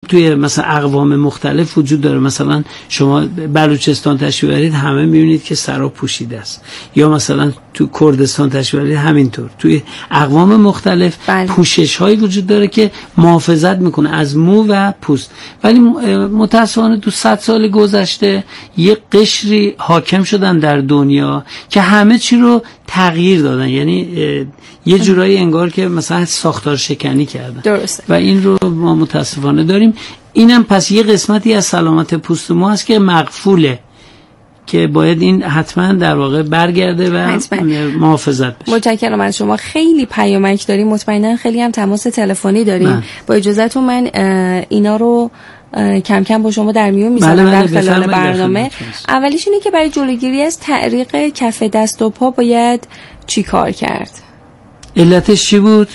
توی مثلا اقوام مختلف وجود داره. مثلا شما بلوچستان تشریف برید همه میبینید که سرا پوشیده است، یا مثلا تو کردستان تشریف برید همینطور. توی اقوام مختلف پوشش هایی وجود داره که محافظت میکنه از مو و پوست. ولی متاسفانه تو 100 سال گذشته یه قشری حاکم شدن در دنیا که همه چی رو تغییر دادن، یعنی یه جورایی انگار که مثلا ساختار شکنی کردن. درسته. و این رو ما متاسفانه داریم. اینم پس یه قسمتی از سلامت پوست ما هست که مغفوله، که باید این حتما در واقع برگرده و محافظت بشه. متشکرم از شما. خیلی پیامک داریم، مطمئنا خیلی هم تماس تلفنی داریم. با اجازهتون من اینا رو کم کم با شما در میون میذارم در خلال برنامه. اولیش اینه که برای جلوگیری از تعریق کف دست و پا باید چی کار کرد؟ علتش چی بود؟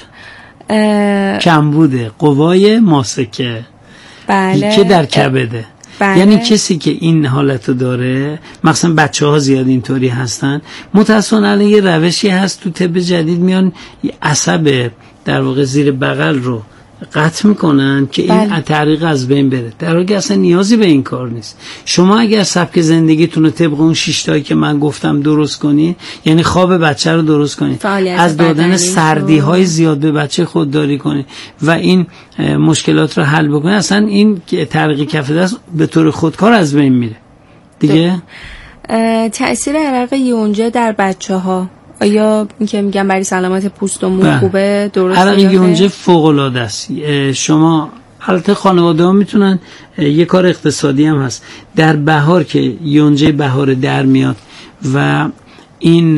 کمبود قوای ماسکه که در کبده. یعنی کسی که این حالتو داره، مثلا بچه‌ها زیاد اینطوری هستن، متأسفانه یه روشی هست تو طب جدید، میان عصب در واقع زیر بغل رو قطع میکنن که این تعریق از بین بره، در حالی که اصلا نیازی به این کار نیست. شما اگر سبک زندگیتون رو طبق اون 6 تایی که من گفتم درست کنید، یعنی خواب بچه رو درست کنید، از دادن سردی های زیاد به بچه خودداری کنید و این مشکلات رو حل بکنید، اصلا این تعریق کف دست به طور خودکار از بین میره دیگه. تأثیر عرق یونجه در بچه‌ها آیا این که میگم برای سلامت پوست و مو خوبه؟ درسته؟ عرق یونجه فوق العاده است. شما البته خانواده ها میتونن، یه کار اقتصادی هم هست، در بهار که یونجه بهار در میاد و این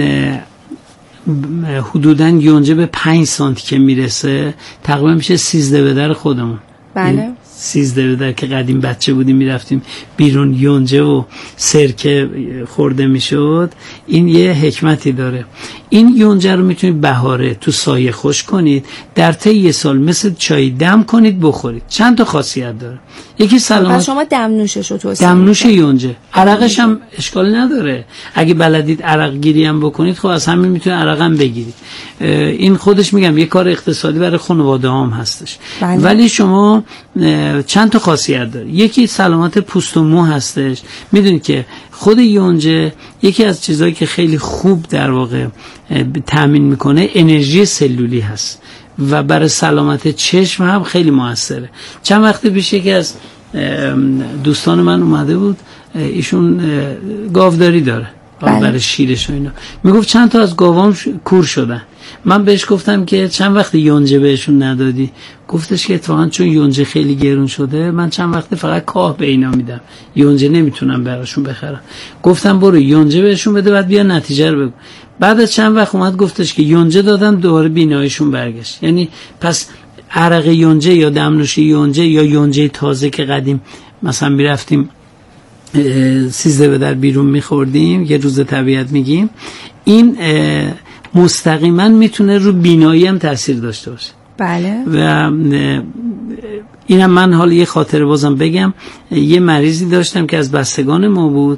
حدوداً یونجه به 5 سانتی که میرسه، تقریبا میشه 13 به در خودمون. بله. 13 به در که قدیم بچه بودیم میرفتیم بیرون یونجه و سرکه خورده میشد. این یه حکمتی داره. این یونجه رو میتونید بهاره تو سایه خشک کنید، در طی یه سال مثل چای دم کنید بخورید. چند تا خاصیت داره. یکی سلامت. شما دمنوشش رو توصیه دمنوش یونجه. عرقش هم اشکال نداره. اگه بلدید عرق گیری هم بکنید، خب از همین میتونید عرق هم بگیرید. این خودش میگم یه کار اقتصادی برای خانواده هم هستش. ولی شما چند تا خاصیت داره. یکی سلامت پوست و مو هستش. میدونید که خود یونجه یکی از چیزایی که خیلی خوب در واقع تامین میکنه انرژی سلولی هست و برای سلامت چشم هم خیلی موثره. چند وقت پیش یکی از دوستان من اومده بود، ایشون گاوداری داره برای شیرش و اینا، میگفت چند تا از گاوام کور شدن. من بهش گفتم که چند وقت یونجه بهشون ندادی؟ گفتش که اتفاقا چون یونجه خیلی گرون شده، من چند وقت فقط کاه به اینا میدم، یونجه نمیتونم براشون بخرم. گفتم برو یونجه بهشون بده، بعد بیا نتیجه رو بگو. بعد از چند وقت اومد گفتش که یونجه دادم، دوباره بیناییشون برگشت. یعنی پس عرق یونجه یا دمنوش یونجه یا یونجه تازه که قدیم مثلا میرفتیم 13 به در بیرون میخوردیم، یه روز طبیعت میگیم، این مستقیما میتونه رو بینایی هم تاثیر داشته باشه. بله. و اینم من حالا یه خاطره بازم بگم. یه مریضی داشتم که از بستگان ما بود،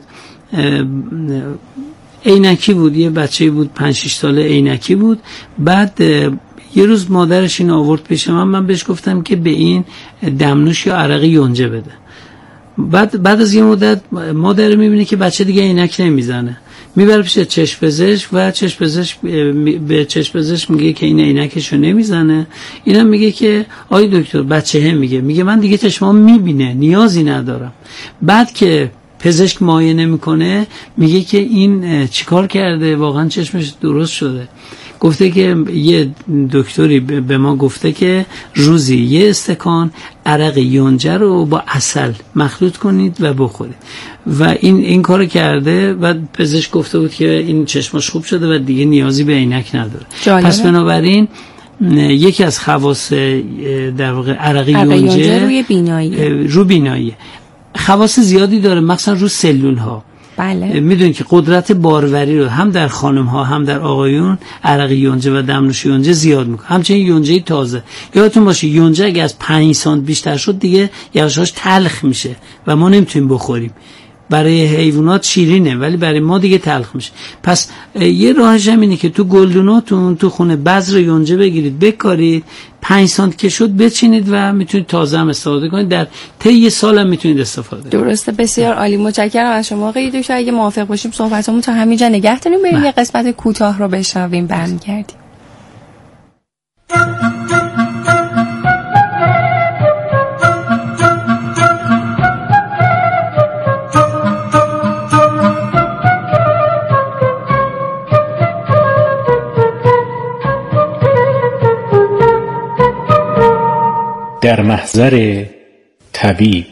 عینکی بود، یه بچه بود 5-6 ساله عینکی بود. بعد یه روز مادرش این آورد پیش من بهش گفتم که به این دمنوش یا عرق یونجه بده. بعد از یه مدت مادر میبینه که بچه دیگه عینک نمیزنه، میبره پیش چشم پزشک و به چشم پزشک میگه که این عینکشو نمیزنه. اینم میگه که آی دکتر بچه هم میگه من دیگه چشمام میبینه، نیازی ندارم. بعد که پزشک معاینه میکنه میگه که این چیکار کرده، واقعا چشمش درست شده. گفته که یه دکتری به ما گفته که روزی یه استکان عرق یونجه رو با عسل مخلوط کنید و بخورید و این کارو کرده و پزشک گفته بود که این چشمش خوب شده و دیگه نیازی به عینک نداره. پس بنابراین یکی از خواص در واقع عرق یونجه روی بینایی خواص زیادی داره، مثلا رو سلول ها. بله. میدونید که قدرت باروری رو هم در خانم ها هم در آقایون عرق یونجه و دمنوش یونجه زیاد میکنه. همچنین یونجه تازه، یادتون باشه یونجه اگه از 5 سانت بیشتر شد دیگه یواشاش تلخ میشه و ما نمیتونیم بخوریم. برای حیوانات شیرینه ولی برای ما دیگه تلخ میشه. پس یه راهش هم اینه که تو گلدوناتون تو خونه بذر یونجه بگیرید بکارید، 5 سانت که شد بچینید و میتونید تازه هم استفاده کنید، در طی یه سال هم میتونید استفاده کنید. درسته، بسیار عالی. متشکرم از شما آقای دکتر. اگه موافق باشیم صحبتمون تا همینجا نگه داریم، بریم یه قسمت کوتاه رو بشنویم، برمیگردیم. در محضر طبیب.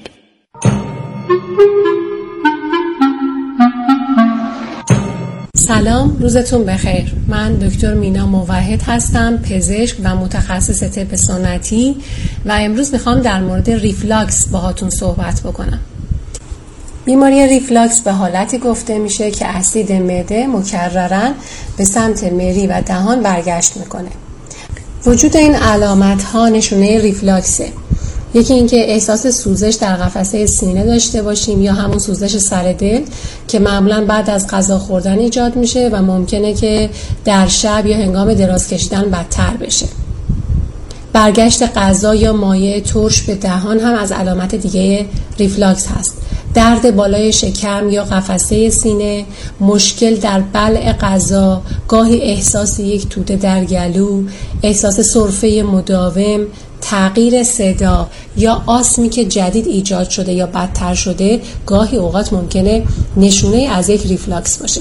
سلام، روزتون بخیر. من دکتر مینا موحد هستم، پزشک و متخصص طب سنتی و امروز میخوام در مورد ریفلاکس باهاتون صحبت بکنم. بیماری ریفلاکس به حالتی گفته میشه که اسید معده مکرراً به سمت مری و دهان برگشت میکنه. وجود این علامت ها نشونه ریفلاکسه. یکی اینکه احساس سوزش در قفسه سینه داشته باشیم یا همون سوزش سر دل که معمولاً بعد از غذا خوردن ایجاد میشه و ممکنه که در شب یا هنگام دراز کشیدن بدتر بشه. برگشت غذا یا مایع ترش به دهان هم از علامت دیگه ریفلاکس هست. درد بالای شکم یا قفسه سینه، مشکل در بلع غذا، گاهی احساس یک توده در گلو، احساس سرفه مداوم، تغییر صدا یا آسمی که جدید ایجاد شده یا بدتر شده، گاهی اوقات ممکنه نشونه از یک ریفلاکس باشه.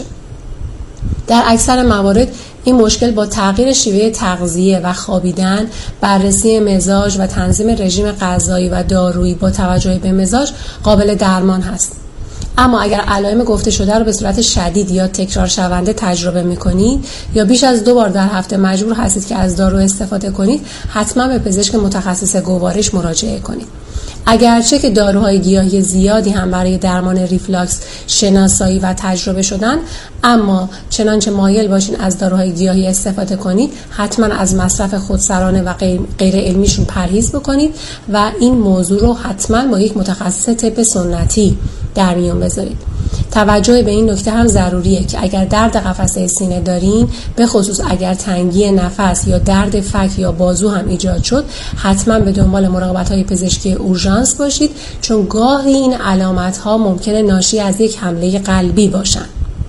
در اکثر موارد این مشکل با تغییر شیوه تغذیه و خوابیدن، بررسی مزاج و تنظیم رژیم غذایی و دارویی با توجه به مزاج قابل درمان هست. اما اگر علائم گفته شده رو به صورت شدید یا تکرار شونده تجربه می‌کنید یا بیش از 2 بار در هفته مجبور هستید که از دارو استفاده کنید، حتما به پزشک متخصص گوارش مراجعه کنید. اگرچه که داروهای گیاهی زیادی هم برای درمان ریفلاکس شناسایی و تجربه شدن، اما چنانچه مایل باشین از داروهای گیاهی استفاده کنید، حتما از مصرف خودسرانه و غیر علمیشون پرهیز بکنید و این موضوع رو حتما با یک متخصص طب سنتی در میون بذارید. توجه به این نکته هم ضروریه که اگر درد قفسه سینه دارین، به خصوص اگر تنگی نفس یا درد فک یا بازو هم ایجاد شد، حتما به دنبال مراقبت‌های پزشکی اورژانس باشید، چون گاهی این علامت‌ها ممکنه ناشی از یک حمله قلبی باشن.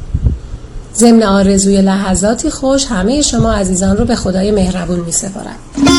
ضمن آرزوی لحظاتی خوش، همه شما عزیزان رو به خدای مهربون می‌سپارم.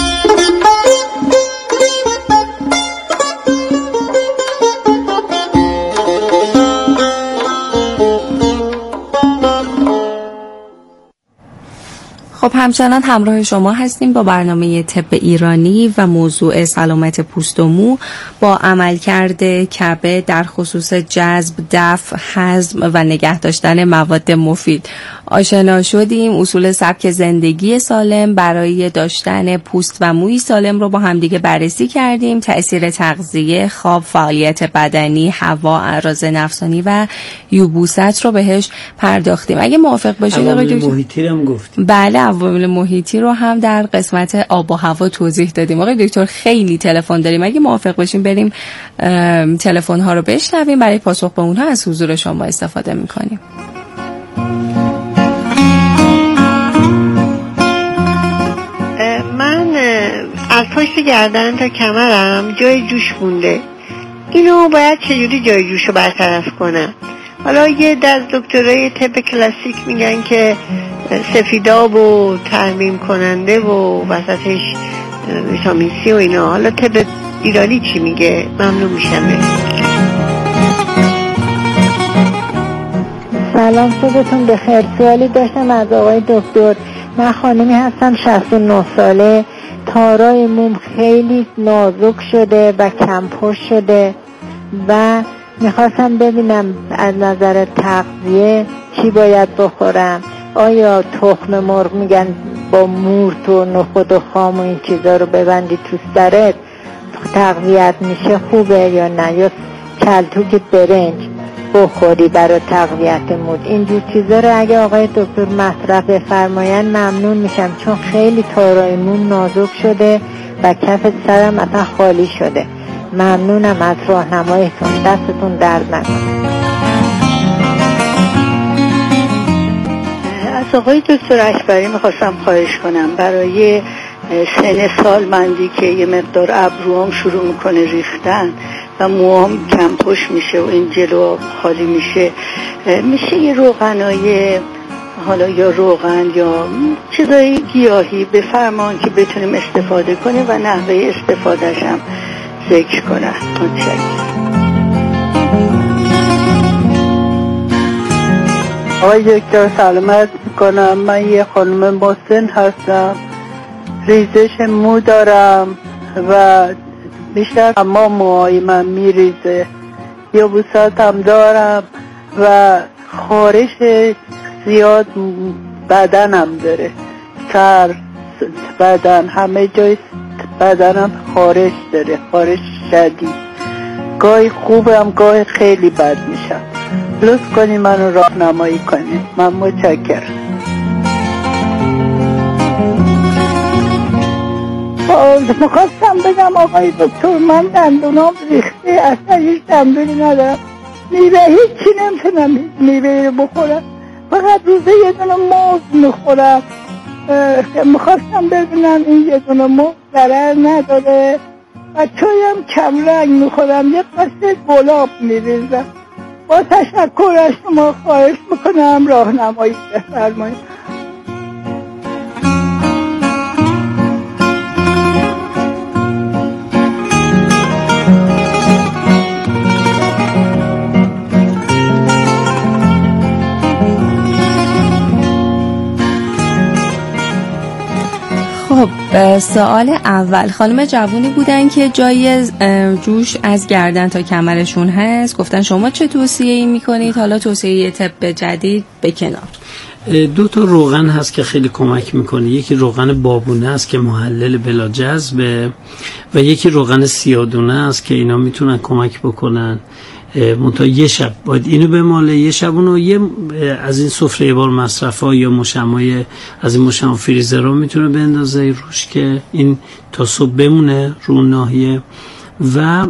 خب همچنان همراه شما هستیم با برنامه طب ایرانی و موضوع سلامت پوست و مو با عملکرد کبد در خصوص جذب، دفع، هضم و نگه داشتن مواد مفید. آشنا شدیم. اصول سبک زندگی سالم برای داشتن پوست و موی سالم رو با همدیگه بررسی کردیم. تأثیر تغذیه، خواب، فعالیت بدنی، هوا، اعراض نفسانی و یبوست رو بهش پرداختیم. اگه موافق باشید عوامل محیطی رو هم گفتیم. بله، عوامل محیطی رو هم در قسمت آب و هوا توضیح دادیم. آقای دکتر خیلی تلفن داریم، اگه موافق باشیم بریم تلفن ها رو بشنویم. برای پاسخ به اونها از حضور شما استفاده می‌کنیم. من از پشت گردن تا کمرم جای جوش مونده. اینو باید چجوری جای جوشو برطرف کنم؟ حالا یه از دکترای طب کلاسیک میگن که سفیداب و ترمیم کننده و وسطش ویتامین سی و اینا. حالا طب ایرانی چی میگه؟ ممنون میشم. سلام، صبحتون بخیر. سوالی داشتم از آقای دکتر. من خانمی هستم 69 ساله، تارای موم خیلی نازک شده و کم پشت شده و میخواستم ببینم از نظر تغذیه چی باید بخورم. آیا تخم مرغ میگن با مورت و نخود و خام و این چیزا رو ببندی تو سرت تقویت میشه خوبه یا نه؟ یا کلتوک برنج بخوری برای تقویت مود؟ اینجور چیزا رو اگه آقای دکتر مطرح بفرماین ممنون میشم، چون خیلی تارای موم نازک شده و کف سرم اصلا خالی شده. ممنونم از راهنماییتون، دستتون درد نکنه. از آقای دکتر اکبری میخواستم خواهش کنم برای سن سالمندی که یه مقدار ابروام شروع میکنه ریختن و موام کمپوش میشه و این جلو خالی میشه یه روغنای حالا یا روغن یا چیزای گیاهی بفرمان که بتونیم استفاده کنیم و نحوه استفادهش هم ذکر کنم. متشکرم. آقای دکتر سلامت میکنم. من یه خانم مسن هستم، ریزش مو دارم و بیشتر اما موهای من میریزه، یبوست هم دارم و خارش زیاد بدنم داره، سر، بدن، همه جای بدنم خارش داره، خارش شدید، گاهی خوبم گاهی خیلی بد میشم. لطف کنی منو راهنمایی کنی. من متشکرم. میخواستم بگم آقای دکتر من دندونام ریخته، اصلا هیچ دندونی ندارم، میوه هیچی نمیتونم میوه رو بخورم، فقط روزه یه دونه موز میخورم. میخواستم ببینم این یه دونه موز ضرر نداره و چایم کم رنگ میخورم، یه قصد گلاب میریزم. با تشکر از شما خواهش میکنم راهنمایی بفرمایید. خب سوال اول خانم جوونی بودن که جای جوش از گردن تا کمرشون هست، گفتن شما چه توصیه‌ای میکنید؟ حالا توصیه طب جدید به کنار. 2 تا روغن هست که خیلی کمک میکنه. یکی روغن بابونه است که محلل بلا جذبه و یکی روغن سیادونه است که اینا میتونن کمک بکنن. منتها یه شب باید اینو بماله، یه شب اونو یه از این سفره بار مصرفا یا مشمای از این مشم فریزر رو میتونه بندازه روش که این تا صبح بمونه رو ناحیه. و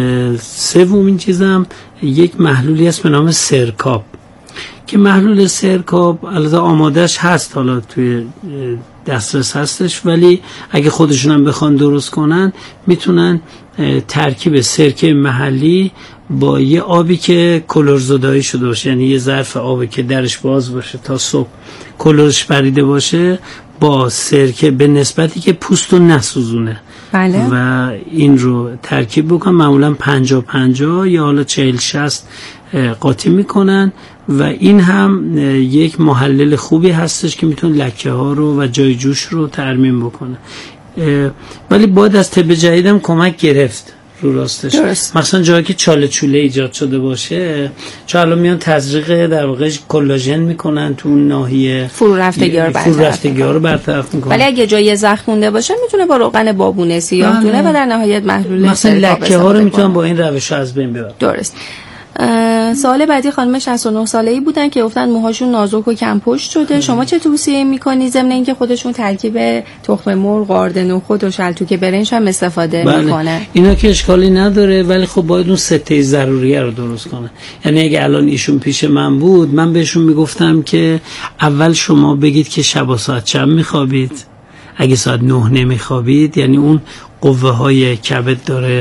سومین چیزم یک محلولی هست به نام سرکاب که محلول سرکاب البته آمادش هست، حالا توی دسترس هستش، ولی اگه خودشون هم بخوان درست کنن میتونن ترکیب سرکه محلی با یه آبی که کلر زدایی شده باشه، یعنی یه ظرف آبی که درش باز باشه تا صبح کلرش پریده باشه، با سرکه به نسبتی که پوستو نسوزونه. بله. و این رو ترکیب بکن، معمولا 50-50 یا حالا 40-60 قاطی میکنن و این هم یک محلل خوبی هستش که میتونه لکه ها رو و جای جوش رو ترمیم بکنه. ولی باید از طب جدیدم کمک گرفت رو راستش. درست. مثلا جایی که چاله چوله ایجاد شده باشه، چون الان میان تزریق در واقع کلاژن میکنن تو اون ناحیه، فرو رفتگی رو برطرف میکنن. ولی اگه جای زخم مونده باشه میتونه با روغن بابونه سیاه دونه و در نهایت محلول مثلا لکه ها رو میتونن با این روش از بین ببرن. درست. سوال بعدی خانم 69 ساله‌ای بودن که گفتن موهاشون نازک و کم پشت شده. شما چه توصیه میکنی ضمن اینکه خودشون ترکیب تخم مرغ، آرد نخود و شلتوک برنج هم استفاده میکنن؟ اینا که اشکالی نداره، ولی خب باید اون سته ضروریه رو درست کنن. یعنی اگه الان ایشون پیش من بود، من بهشون میگفتم که اول شما بگید که شب ساعت چند میخوابید. اگه ساعت 9 نمیخوابید یعنی اون قوه های کبد داره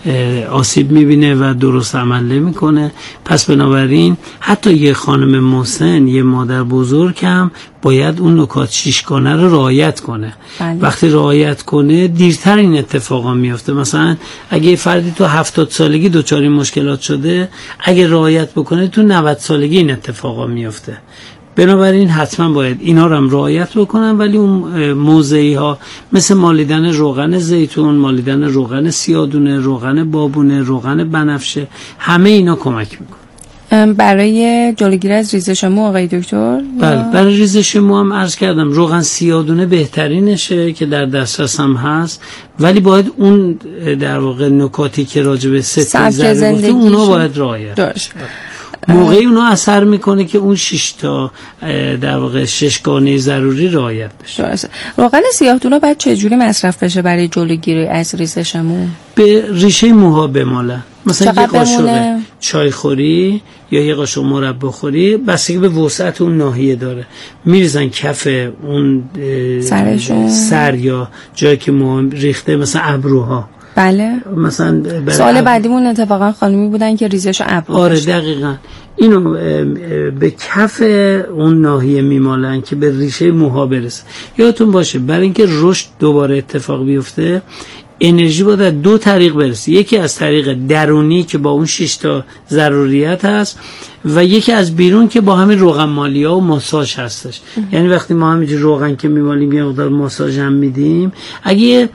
آسیب میبینه و درست عمل نمیکنه. پس بنابراین حتی یه خانم مسن، یه مادر بزرگ هم باید اون نکات شیشگانه رو رعایت کنه. بله. وقتی رعایت کنه دیرتر این اتفاقا میفته. مثلا اگه فردی تو 70 سالگی دچار این مشکلات شده، اگه رعایت بکنه تو 90 سالگی این اتفاقا میفته. بنابراین حتما باید اینا رو هم رعایت بکنن، ولی اون موضعی ها مثل مالیدن روغن زیتون، مالیدن روغن سیادونه، روغن بابونه، روغن بنفشه، همه اینا کمک میکنه. برای جلوگیری از ریزش مو آقای دکتر؟ بله، برای ریزش مو هم عرض کردم روغن سیادونه بهترینشه که در دسترس هم هست، ولی باید اون در واقع نکاتی که راجع به سطح زندگی اونا باید رعایت داشت. موقعی اونو اثر میکنه که اون 6 تا در واقع 6 گانه ضروری رعایت بشه. درسته. روغن سیاه‌دونه باید چه جوری مصرف بشه برای جلوگیری از ریزش مو؟ به ریشه موها بمالن. مثلا یه قاشق چای خوری یا یه قاشق مربا خوری بستگی به وسعت اون ناحیه داره، میریزن کف اون سر یا جایی که ریخته، مثلا ابروها. بله. مثلا سوال بعدیمون اتفاقا خانمی بودن که ریزش ابرو. آره دقیقاً. اینو به کف اون ناحیه میمالن که به ریشه موها برسه. یادتون باشه برای اینکه رشد دوباره اتفاق بیفته انرژی باید از 2 طریق برسه، یکی از طریق درونی که با اون 6 تا ضروریات هست و یکی از بیرون که با همین روغن مالی ها و ماساژ هستش. یعنی وقتی ما همینجور روغن که میمالیم یه مقدار ماساژ هم میدیم، اگه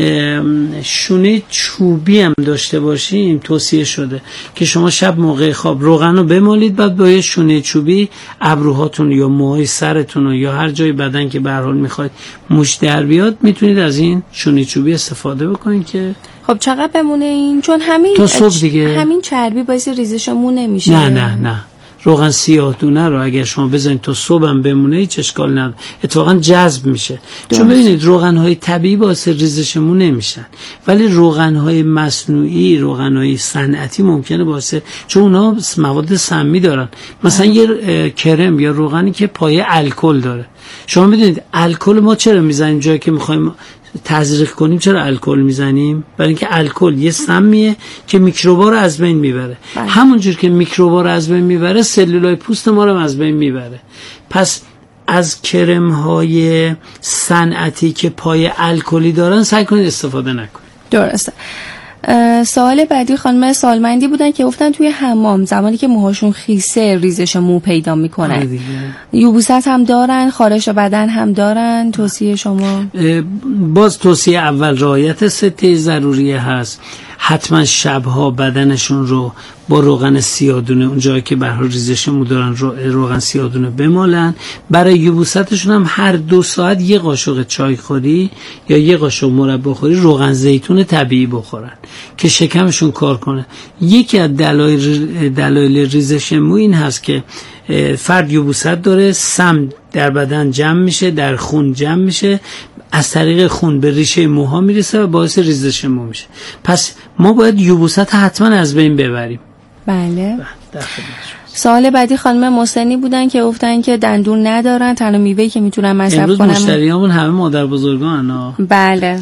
شونه چوبی هم داشته باشیم توصیه شده که شما شب موقع خواب روغن رو بمالید، بعد با یه شونه چوبی ابروهاتون یا موهای سرتون یا هر جای بدن که به هر حال میخواید موش در بیاد میتونید از این شونه چوبی استفاده بکنید که خب چقدر بمونه این؟ چون همین چربی باعث ریزش مو نمیشه. نه روغن سیاه دونه رو اگر شما بزنید تا صبحم بمونه هیچ اشکال نداره، اتفاقا جذب میشه. چون ببینید روغن های طبیعی باعث ریزش مو نمیشن، ولی روغن های مصنوعی، روغن های صنعتی ممکنه باعث، چون اونا مواد سمی دارن. مثلا یه کرم یا روغنی که پایه الکل داره، شما میدونید الکل ما چرا میزنیم جایی که میخوایم تزریق کنیم؟ چرا الکل میزنیم؟ برای اینکه الکل یه سمیه که میکروبا رو از بین میبره. همونجور که میکروبا رو از بین میبره سلولای پوست ما رو از بین میبره. پس از کرم های صنعتی که پای الکلی دارن سعی کنید استفاده نکنید. درسته. سوال بعدی خانم سالمندی بودن که گفتن توی حمام زمانی که موهاشون خیسه ریزش مو پیدا میکنه. یبوست هم دارن، خارش بدن هم دارن، توصیه شما؟ باز توصیه اول رعایت 3 ضروریه هست. حتما شبها بدنشون رو با روغن سیادونه، اون جایی که به هر حال ریزش مو دارن روغن سیادونه بمالن. برای یبوستشون هم هر 2 ساعت یه قاشق چای خوری یا یه قاشق مربا خوری روغن زیتون طبیعی بخورن که شکمشون کار کنه. یکی از دلایل ریزش مو این هست که فرد یبوست داره، سم در بدن جمع میشه، در خون جمع میشه، از طریق خون به ریشه موها میرسه و باعث ریزش مو میشه. پس ما باید یبوست حتما از بین ببریم. بله. سوال بعدی خانم محسنی بودن که گفتن که دندون ندارن، تنها میوه‌ای که میتونن مصرف کنن. امروز مشتریامون همه مادر بزرگان. بله.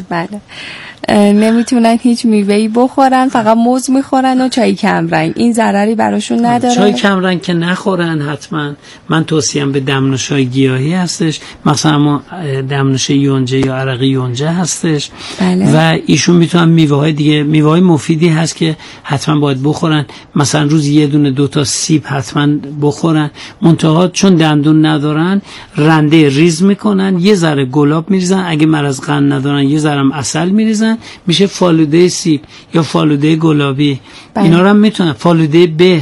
نمیتونن هیچ میوه‌ای بخورن، فقط موز میخورن و چای کمرنگ. این ضرری براشون نداره؟ چای کمرنگ که نخورن حتما. من توصیهم به دمنوش‌های گیاهی هستش، مثلا ما دمنوش یونجه یا عرق یونجه هستش. بله. و ایشون میتونن میوه‌های دیگه، میوه‌های مفیدی هست که حتما باید بخورن. مثلا روز 1 دونه 2 تا سیب حتما بخورن. منتها چون دندون ندارن رنده ریز میکنن، یه ذره گلاب میریزن، اگه مرض قند ندارن یه ذره عسل میریزن، میشه فالوده سیب یا فالوده گلابی. اینا رو هم میتونن. فالوده به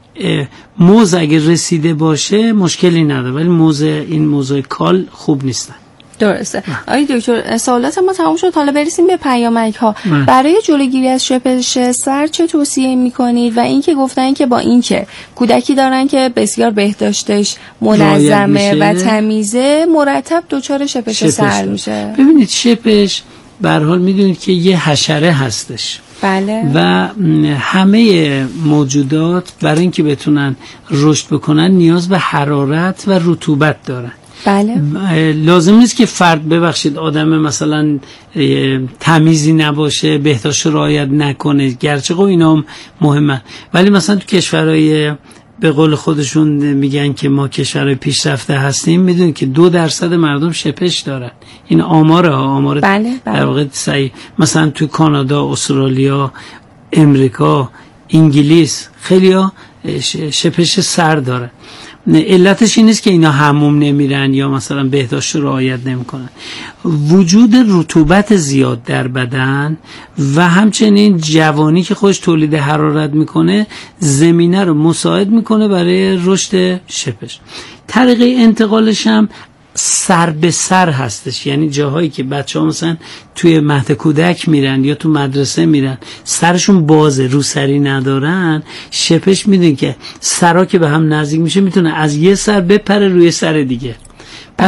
موز اگه رسیده باشه مشکلی نداره، ولی این موزای کال خوب نیستن. درسته. آقای دکتر سوالات ما تمام شد، حالا برسیم به پیامک ها. برای جلوگیری از شپش سر چه توصیه میکنید؟ و اینکه گفتن که با اینکه کودکی دارن که بسیار بهداشتش منظمه و تمیزه، مرتب دچار شپش سر میشه. ببینید شپش به هر حال میدونید که یه حشره هستش. بله. و همه موجودات برای اینکه بتونن رشد بکنن نیاز به حرارت و رطوبت دارن. بله. لازم نیست که فرد ببخشید آدم مثلا تمیزی نباشه، بهداشت رعایت نکنه، گرچه اینا هم مهمه، ولی مثلا تو کشورهای به قول خودشون میگن که ما کشورهای پیشرفته هستیم، میدونید که 2% مردم شپش دارن. این آمار بله. در واقع صحیح. مثلا تو کانادا، استرالیا، امریکا، انگلیس خیلیا شپش سر دارن. علتش این نیست که اینا حموم نمیرن یا مثلا بهداشت رعایت نمیکنن. وجود رطوبت زیاد در بدن و همچنین جوانی که خودش تولید حرارت میکنه زمینه رو مساعد میکنه برای رشد شپش. طریقه انتقالش هم سر به سر هستش، یعنی جاهایی که بچه‌ها مثلا توی مهد کودک میرن یا تو مدرسه میرن سرشون بازه، روسری ندارن، شپش میدونی که سرا که به هم نزدیک میشه میتونه از یه سر بپره روی سر دیگه. پس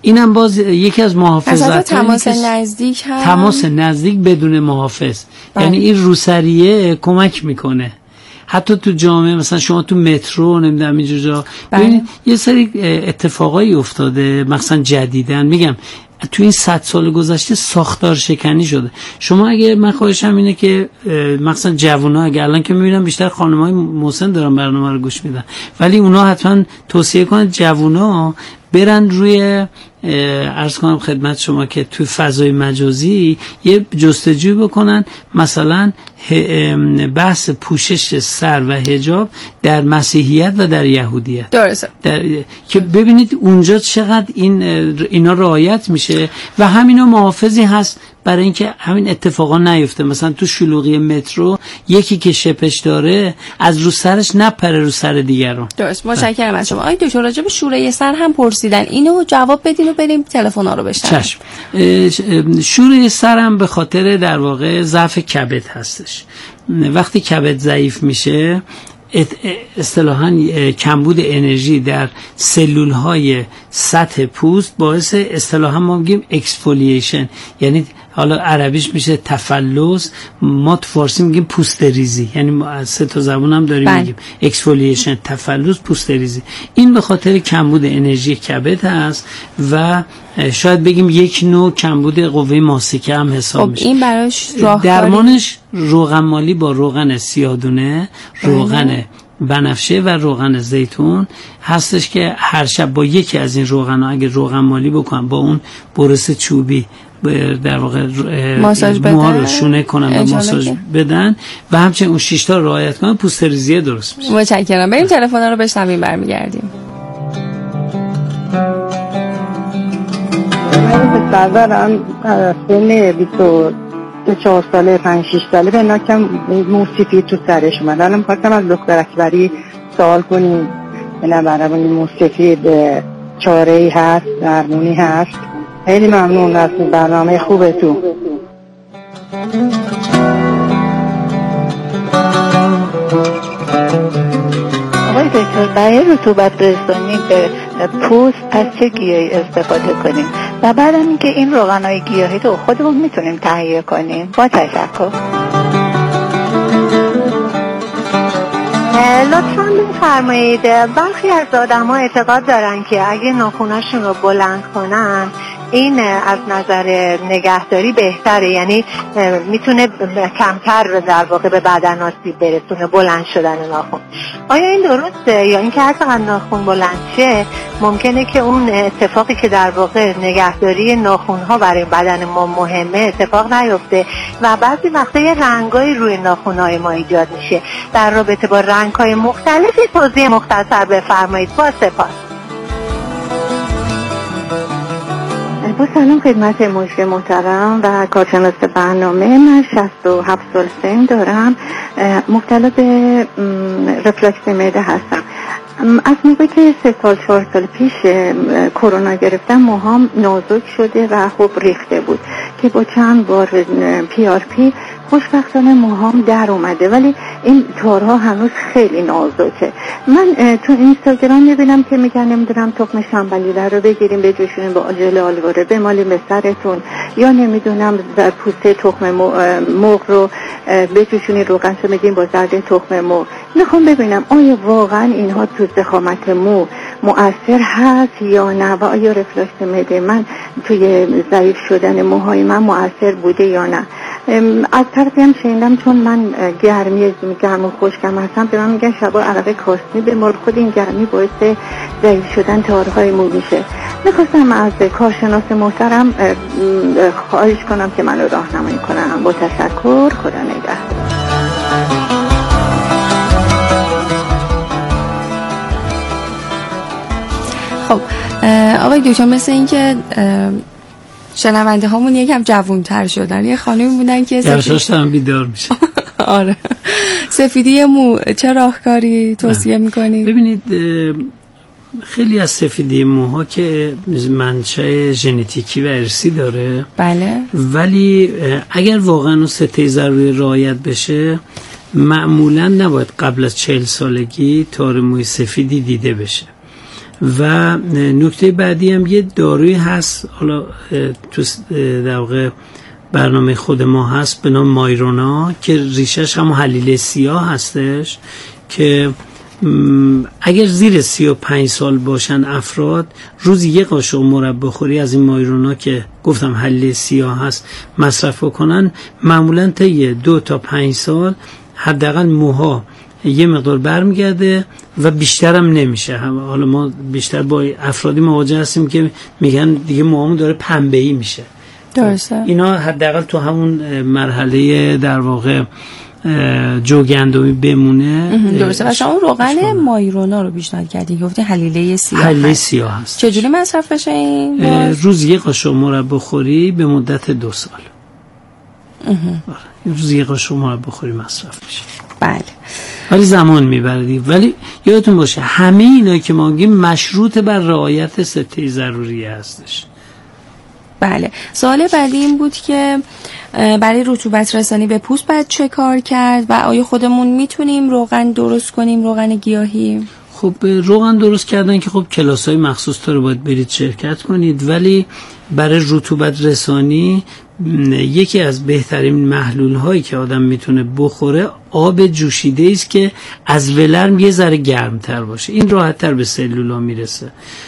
اینم باز یکی از محافظت تماس نزدیک هم تماس نزدیک بدون محافظ. یعنی این روسریه کمک میکنه. حتی تو جامعه مثلا شما تو مترو نمیدونم اینجور جا ببینید یه سری اتفاقایی افتاده مثلا جدیدن، میگم تو این 100 سال گذشته ساختار شکنی شده. شما اگه من خواهشم اینه که مثلا جوونا اگه الان که میبینم بیشتر خانم‌های مسن دارن برنامه رو گوش میدن، ولی اونا حتما توصیه کنن جوونا برن روی عرض کنم خدمت شما که تو فضای مجازی یه جستجوی بکنن، مثلا بحث پوشش سر و حجاب در مسیحیت و در یهودیت. درسته. که ببینید اونجا چقدر اینا رعایت میشه و همینا محافظی هست برای اینکه همین اتفاقا نیفته. مثلا تو شلوغی مترو یکی که شپش داره از رو سرش نپره رو سر دیگران. درست. متشکرم از شما. آقای دکتر راجع به شوره سر هم پرسیدن، اینو جواب بدین و بریم تلفن‌ها رو بشنویم. چشم. شوره سر هم به خاطر در واقع ضعف کبد هستش. وقتی کبد ضعیف میشه اصطلاحاً کمبود انرژی در سلول‌های سطح پوست باعث اصطلاحاً ما میگیم اکسفولیشن، یعنی حالا عربیش میشه تفلس، ما تو فارسی میگیم پوست ریزی، یعنی سه تا زبون هم داریم میگیم اکسفولیشن، تفلس، پوست ریزی. این به خاطر کمبود انرژی کبد هست و شاید بگیم یک نوع کمبود قوه ماسیکه هم حساب میشه. این براش درمانش روغن مالی با روغن سیاه‌دونه، روغن بنفشه و روغن زیتون هستش که هر شب با یکی از این روغن‌ها اگه روغن مالی بکنن با اون برس چوبی در واقع موها رو شونه کنن و ماساژ بدن و همچنین اون 6 تا رعایت کنن، پوست ریزی درست میشه. متشکرم. بریم تلفن رو بشنویم برمیگردیم. من پسر دارم سن 24 ساله 5-6 ساله به ناکم موسیقی تو سرش اومد. الان می‌خواستم از دکتر اکبری سوال کنیم نه برای موسیقی به چاره‌ای هست، درمونی هست. خیلی ممنون از برنامه خوبه تو. آقای دکتر برای رطوبت رسانی به پوست از چه گیاهی استفاده کنیم و بعد اینکه این روغن‌های گیاهی رو خودمون میتونیم تهیه کنیم؟ با تشکر. لطفاً بفرمایید. برخی از آدم‌ها اعتقاد دارن که اگه ناخناشون رو بلند کنن این از نظر نگهداری بهتره، یعنی میتونه کمتر در واقع به بدن آسیب برسونه بلند شدن ناخن. آیا این درسته یا اینکه هر چقدر ناخن بلند شه ممکنه که اون اتفاقی که در واقع نگهداری ناخن‌ها برای بدن ما مهمه اتفاق نیفته و بعضی وقتا یه رنگای روی ناخن‌های ما ایجاد میشه؟ در رابطه با رنگ‌های مختلفی توضیح مختصر بفرمایید. با سپاس. با سلام خدمت مجری محترم و کارشناس برنامه. من 67 سال سن دارم، مبتلا به رفلکس معده هستم. از موقعی که 3-4 سال پیش کرونا گرفتم موهام نازک شده و خوب ریخته بود که با چند بار PRP خوشبختانه موهام در اومده، ولی این تارها هنوز خیلی نازکه. من تو اینستاگرام میبینم که میگن نمیدونم تخم شنبلیله رو بگیریم بجوشونیم با آجیل آلواره بمالیم به سرتون، یا نمیدونم در پوسته تخم مرغ رو بجوشونیم روغنش رو میگیم با زرد تخم مرغ. میخوام ببینم آیا واقعا اینها تو ضخامت مو مؤثر هست یا نه و آیا رفلکس معده من توی ضعیف شدن موهای من مؤثر بوده یا نه. از طرفی هم شنیدم چون من گرم و خشکم هستم به من میگن شبا عرق کاسنی به مال خود این گرمی باعث ضعیف شدن تارهای مو میشه. میخواستم از کارشناس محترم خواهش کنم که منو راهنمایی کنم. با تشکر. خدا نگهدار. خب آقای دکتر مثل این که شنونده هامون یکم جوان‌تر شدن، یه خانمی بودن که درشاش هم بیدار میشه. آره. سفیدی مو چه راهکاری توصیه میکنید؟ ببینید خیلی از سفیدی موها که منشأ ژنتیکی و ارثی داره، بله، ولی اگر واقعا اون سه ضروری رعایت بشه معمولا نباید قبل از 40 سالگی تار موی سفیدی دیده بشه. و نکته بعدی هم یه دارویی هست، حالا تو در واقع برنامه خود ما هست به نام مایرونا که ریشش هم حلیله سیاه هستش که اگر زیر 35 سال باشن افراد روزی 1 قاشق مربا خوری از این مایرونا که گفتم حلیله سیاه هست مصرف کنن، معمولا طی 2 تا 5 سال حداقل موها یه مقدار برمیگرده و بیشتر هم نمیشه. حالا ما بیشتر با افرادی مواجه هستیم که میگن دیگه موهامون داره پنبه‌ای میشه. درسته. اینا حداقل تو همون مرحله در واقع جوگندمی بمونه. درسته. و شما روغن مایرونا رو پیشنهاد کردین که گفتین حلیله سیاه حلیله سیاه هست. چجوری مصرف بشه این؟ روز 1 قاشق مربا خوری به مدت 2 سال. روز 1 قاشق مربا خوری مصرف میشه. بله. ولی زمان میبره دیگه. ولی یادتون باشه همه اینا که ما میگیم مشروط بر رعایت 3 ضروری هستش. بله. سوال بعدی این بود که برای رطوبت رسانی به پوست باید چه کار کرد و آیا خودمون میتونیم روغن درست کنیم، روغن گیاهی؟ خب روغن درست کردن که خب کلاس‌های مخصوص داره، باید برید شرکت کنید، ولی برای رطوبت رسانی یکی از بهترین محلول هایی که آدم میتونه بخوره آب جوشیده است که از ولرم یه ذره گرمتر باشه. این راحت تر به سلولا میرسه.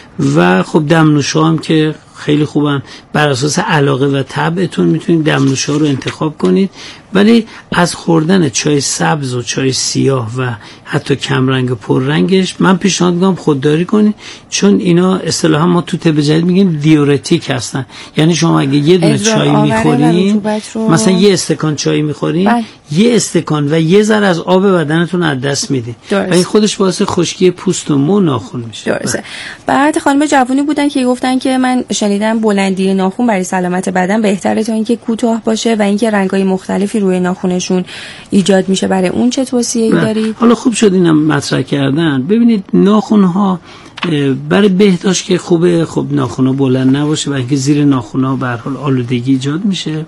و خب دمنوش‌ها هم که خیلی خوبن، بر اساس علاقه و طبعتون میتونید دمنوش‌ها رو انتخاب کنید، ولی از خوردن چای سبز و چای سیاه و حتی کمرنگ و پررنگش من پیشنهاد می‌کنم خودداری کنید، چون اینا اصطلاحا ما تو طب جدید میگیم دیورتیک هستن. یعنی شما اگه یه دونه چای می‌خورین، مثلا یه استکان چای می‌خورین، یه استکان و یه ذره از آب بدنتون از دست میدین و این خودش باعث خشکی پوست و مو ناخن میشه. درسته. بعد خانم جوونی بودن که گفتن که من شنیدم بلندی ناخن برای سلامت بدن بهتره تا اینکه کوتاه باشه و اینکه رنگ‌های مختلفی روی ناخنشون ایجاد میشه. برای اون چه توصیه‌ای دارید؟ حالا خوب شد اینم مطرح کردن. ببینید ناخن‌ها برای بهداشت که خوبه، خب ناخن‌ها بلند نباشه و اینکه زیر ناخن‌ها به هر حال آلودگی ایجاد میشه،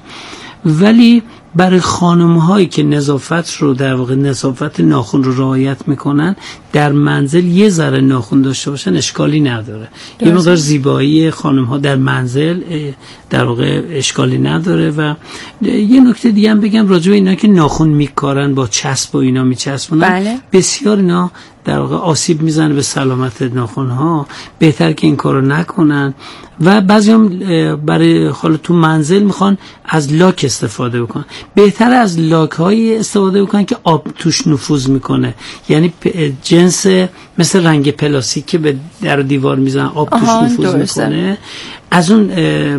ولی برای خانم‌هایی که نظافت رو در واقع نظافت ناخن رو رعایت میکنن در منزل یه ذره ناخن داشته باشن اشکالی نداره. یه مقدار زیبایی خانم‌ها در منزل در واقع اشکالی نداره. و یه نکته دیگه هم بگم راجع به اینا که ناخن میکارن با چسب و اینا میچسبونن، بسیار اینا در واقع آسیب میزنه به سلامت ناخن‌ها، بهتر که این کارو نکنن. و بعضیام برای حالا تو منزل میخوان از لاک استفاده بکنن، بهتر از لاک‌های استفاده بکنن که آب توش نفوذ میکنه، یعنی جنس مثل رنگ پلاستیک که به در دیوار میزنن آب توش نفوذ میکنه، از اون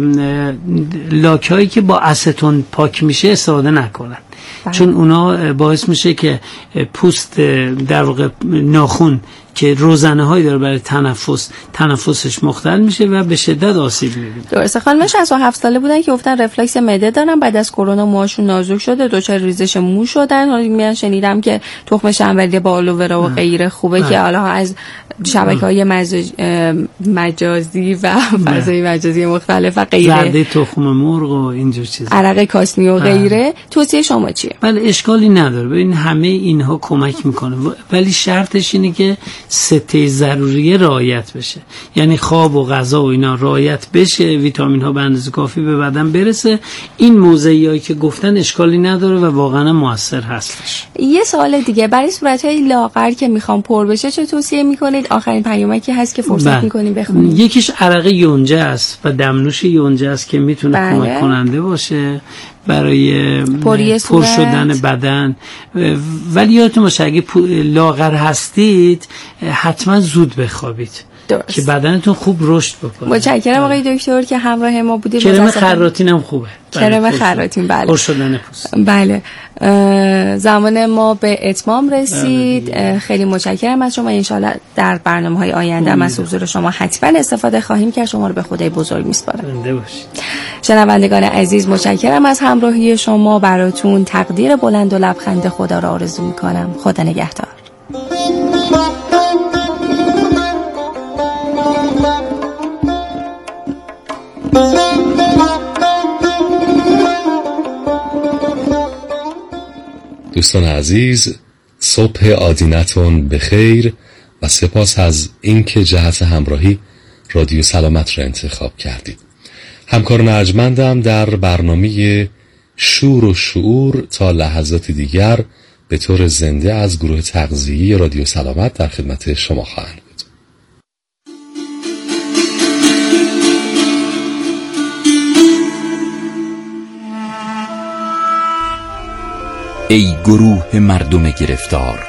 لاک‌هایی که با استون پاک میشه استفاده نکنن. چون اونا باعث میشه که پوست در واقع ناخن که روزنه هایی داره برای تنفسش مختل میشه و به شدت آسیب میبینه. درسته. خانم 67 ساله بودن که گفتن رفلکس معده دارن، بعد از کرونا موهاشون نازک شده، دچار ریزش مو شدن. من شنیدم که تخم شنبلی با آلوورا و غیره خوبه که حالا از شبکه‌های مجازی و فضای مجازی مختلف و غیره، زرده تخم مرغ و اینجور چیزا، عرق کاسنی و غیره. توصیه شما چیه؟ بله اشکالی نداره. ببین همه اینها کمک میکنه، ولی شرطش اینه که 3 ضروری رعایت بشه. یعنی خواب و غذا و اینا رعایت بشه، ویتامین ها به اندازه کافی به بدن برسه. این موضعیایی که گفتن اشکالی نداره و واقعا موثر هستش. یه سوال دیگه، برای صورت‌های لاغر که میخوام پر بشه چه توصیه میکنید؟ آخرین پیامکی هست که فرصت میکنیم بخونیم. یکیش عرق یونجه است و دمنوش یونجه است که میتونه کمک کننده باشه برای پر شدن بدن. ولی یادتون باشه اگه لاغر هستید حتما زود بخوابید که بدنتون خوب رشد بکنه. متشکرم آقای دکتر که همراه ما بودید. کرم خراتین هم خوبه. کرم خراتین بله. پر شدن پوست. بله. زمان ما به اتمام رسید. خیلی متشکرم از شما. انشالله در برنامه‌های آینده هم از حضور شما حتما استفاده خواهیم کرد. شما رو به خدای بزرگ میسپارم. زنده باشید. شنوندگان عزیز متشکرم از همراهی شما. براتون تقدیر بلند و لبخند خدا را آرزو می‌کنم. خدا نگهدار. دوستان عزیز، صبح آدینتون به خیر و سپاس از اینکه جهت همراهی رادیو سلامت را انتخاب کردید. همکاران ارجمندم در برنامه شور و شعور تا لحظات دیگر به طور زنده از گروه تغذیه‌ای رادیو سلامت در خدمت شما خواهند بود. ای گروه مردم گرفتار،